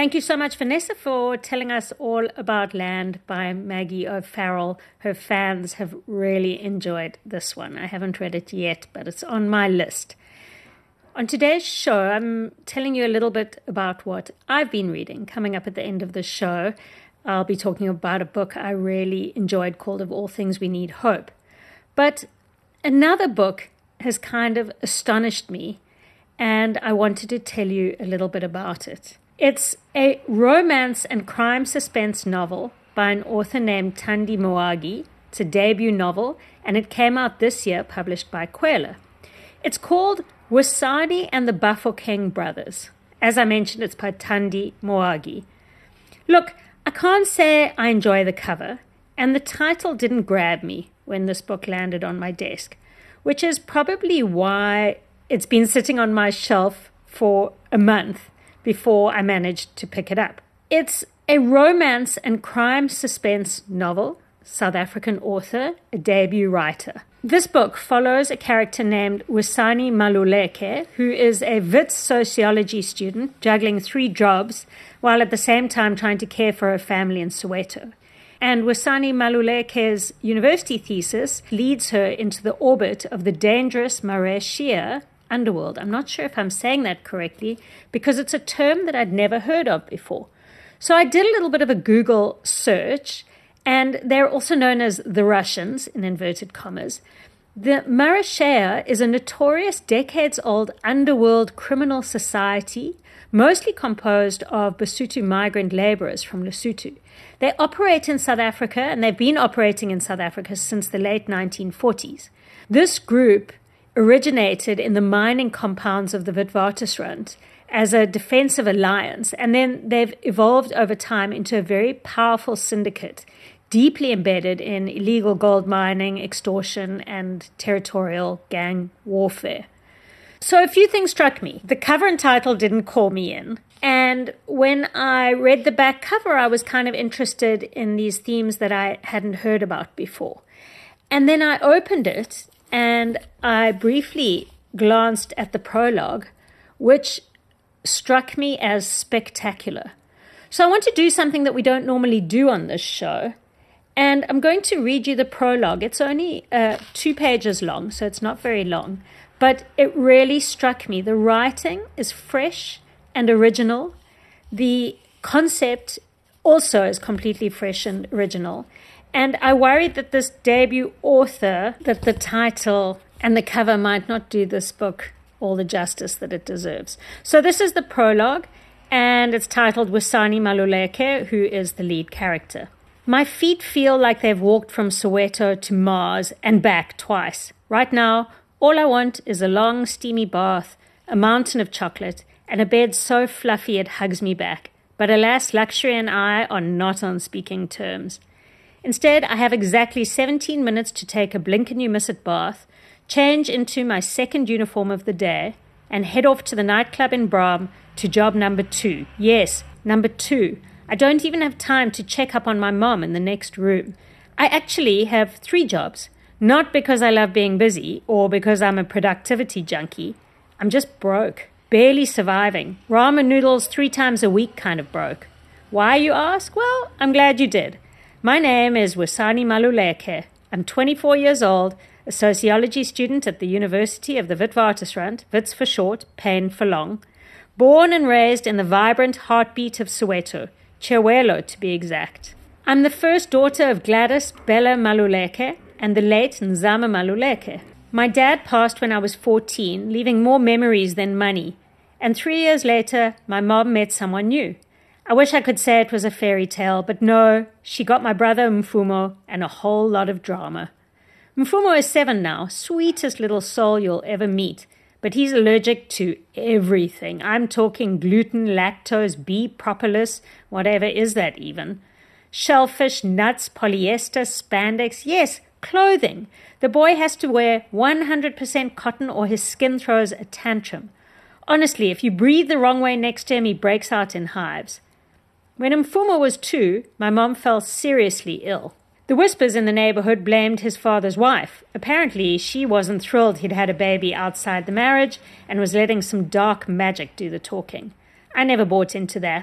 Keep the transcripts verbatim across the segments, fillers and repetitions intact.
Thank you so much, Vanessa, for telling us all about Land by Maggie O'Farrell. Her fans have really enjoyed this one. I haven't read it yet, but it's on my list. On today's show, I'm telling you a little bit about what I've been reading. Coming up at the end of the show, I'll be talking about a book I really enjoyed called Of All Things We Need Hope. But another book has kind of astonished me, and I wanted to tell you a little bit about it. It's a romance and crime suspense novel by an author named Thandi Moagi. It's a debut novel, and it came out this year, published by Kwela. It's called Wisani and the Bafokeng Brothers. As I mentioned, it's by Thandi Moagi. Look, I can't say I enjoy the cover, and the title didn't grab me when this book landed on my desk, which is probably why it's been sitting on my shelf for a month before I managed to pick it up. It's a romance and crime suspense novel, South African author, a debut writer. This book follows a character named Wisani Maluleke, who is a Wits sociology student juggling three jobs while at the same time trying to care for her family in Soweto. And Wisani Maluleke's university thesis leads her into the orbit of the dangerous Mauritius underworld. I'm not sure if I'm saying that correctly because it's a term that I'd never heard of before. So I did a little bit of a Google search, and they're also known as the Russians, in inverted commas. The Mauritius is a notorious decades-old underworld criminal society, mostly composed of Basotho migrant laborers from Lesotho. They operate in South Africa, and they've been operating in South Africa since the late nineteen forties. This group originated in the mining compounds of the Witwatersrand as a defensive alliance, and then they've evolved over time into a very powerful syndicate, deeply embedded in illegal gold mining, extortion, and territorial gang warfare. So a few things struck me. The cover and title didn't call me in, and when I read the back cover, I was kind of interested in these themes that I hadn't heard about before. And then I opened it, and I briefly glanced at the prologue, which struck me as spectacular. So I want to do something that we don't normally do on this show, and I'm going to read you the prologue. It's only uh, two pages long, so it's not very long, but it really struck me. The writing is fresh and original. The concept also is completely fresh and original. And I worried that this debut author, that the title and the cover might not do this book all the justice that it deserves. So this is the prologue, and it's titled Wisani Maluleke, who is the lead character. My feet feel like they've walked from Soweto to Mars and back twice. Right now, all I want is a long, steamy bath, a mountain of chocolate, and a bed so fluffy it hugs me back. But alas, luxury and I are not on speaking terms. Instead, I have exactly seventeen minutes to take a blink-and-you-miss-it bath, change into my second uniform of the day, and head off to the nightclub in Braam to job number two. Yes, number two. I don't even have time to check up on my mom in the next room. I actually have three jobs, not because I love being busy or because I'm a productivity junkie. I'm just broke, barely surviving. Ramen noodles three times a week kind of broke. Why, you ask? Well, I'm glad you did. My name is Wisani Maluleke. I'm twenty-four years old, a sociology student at the University of the Witwatersrand, Wits for short, Pain for long. Born and raised in the vibrant heartbeat of Soweto, Chiawelo to be exact. I'm the first daughter of Gladys Bella Maluleke and the late Nzama Maluleke. My dad passed when I was fourteen, leaving more memories than money. And three years later, my mom met someone new. I wish I could say it was a fairy tale, but no, she got my brother Mfumo and a whole lot of drama. Mfumo is seven now, sweetest little soul you'll ever meet, but he's allergic to everything. I'm talking gluten, lactose, bee propolis, whatever is that even. Shellfish, nuts, polyester, spandex, yes, clothing. The boy has to wear one hundred percent cotton or his skin throws a tantrum. Honestly, if you breathe the wrong way next to him, he breaks out in hives. When Mfumo was two, my mom fell seriously ill. The whispers in the neighborhood blamed his father's wife. Apparently, she wasn't thrilled he'd had a baby outside the marriage and was letting some dark magic do the talking. I never bought into that.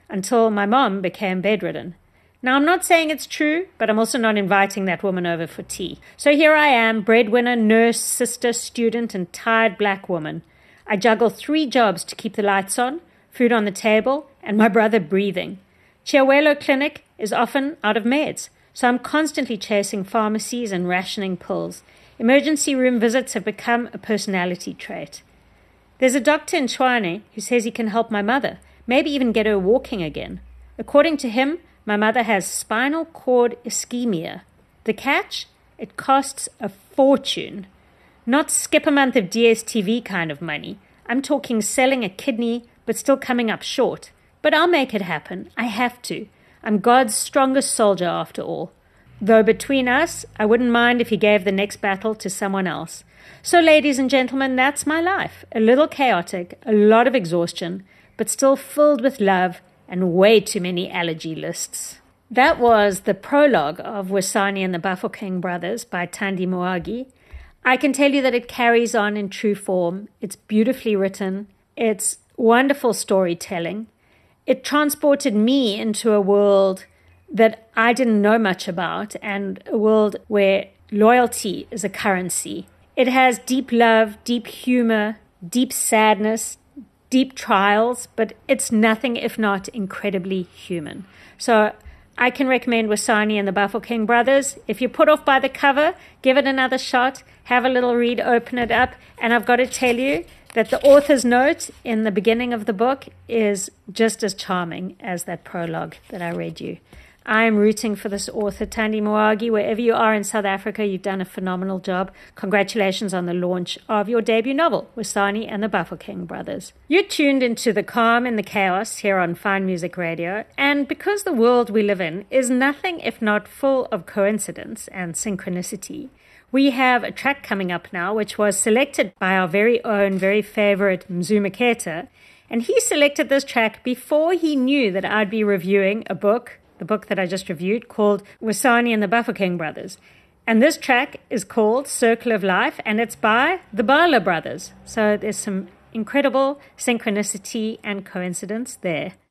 until my mom became bedridden. Now, I'm not saying it's true, but I'm also not inviting that woman over for tea. So here I am, breadwinner, nurse, sister, student, and tired black woman. I juggle three jobs to keep the lights on, food on the table, and my brother breathing. Chiawelo Clinic is often out of meds, so I'm constantly chasing pharmacies and rationing pills. Emergency room visits have become a personality trait. There's a doctor in Tshwane who says he can help my mother, maybe even get her walking again. According to him, my mother has spinal cord ischemia. The catch? It costs a fortune. Not skip a month of D S T V kind of money. I'm talking selling a kidney, but still coming up short. But I'll make it happen. I have to. I'm God's strongest soldier after all. Though between us, I wouldn't mind if he gave the next battle to someone else. So ladies and gentlemen, that's my life. A little chaotic, a lot of exhaustion, but still filled with love and way too many allergy lists. That was the prologue of Wisani and the Bafokeng Brothers by Thandi Moagi. I can tell you that it carries on in true form. It's beautifully written. It's wonderful storytelling. It transported me into a world that I didn't know much about, and a world where loyalty is a currency. It has deep love, deep humor, deep sadness, deep trials, but it's nothing if not incredibly human. So I can recommend Wisani and the Bafokeng Brothers. If you're put off by the cover, give it another shot, have a little read, open it up, and I've got to tell you that the author's note in the beginning of the book is just as charming as that prologue that I read you. I am rooting for this author, Thandi Moagi. Wherever you are in South Africa, you've done a phenomenal job. Congratulations on the launch of your debut novel, Wisani and the Bafokeng Brothers. You're tuned into the calm and the chaos here on Fine Music Radio, and because the world we live in is nothing if not full of coincidence and synchronicity, we have a track coming up now which was selected by our very own, very favorite Mzu Maketa, and he selected this track before he knew that I'd be reviewing a book, the book that I just reviewed, called Wisani and the Bafokeng Brothers. And this track is called Circle of Life, and it's by the Bala Brothers. So there's some incredible synchronicity and coincidence there.